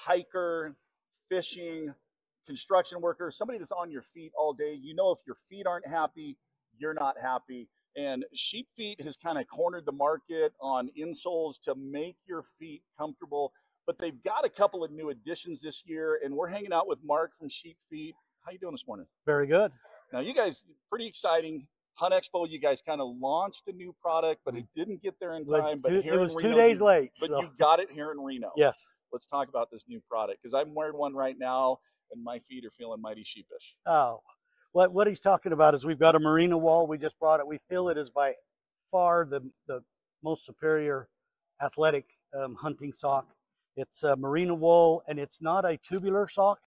hiker, fishing, construction worker, somebody that's on your feet all day. You know, if your feet aren't happy, you're not happy. And Sheep Feet has kind of cornered the market on insoles to make your feet comfortable. But they've got a couple of new additions this year, and we're hanging out with Mark from Sheep Feet. How you doing this morning? Very good. Now, you guys, pretty exciting. Hunt Expo, you guys kind of launched a new product, but it didn't get there in time. But here It in was Reno, 2 days late. but So. you got it here in Reno. Yes. Let's talk about this new product because I'm wearing one right now, and my feet are feeling mighty sheepish. Oh, what he's talking about is we've got a Merino Wool. We just brought it. We feel it is by far the most superior athletic hunting sock. It's a Merino Wool, and it's not a tubular sock.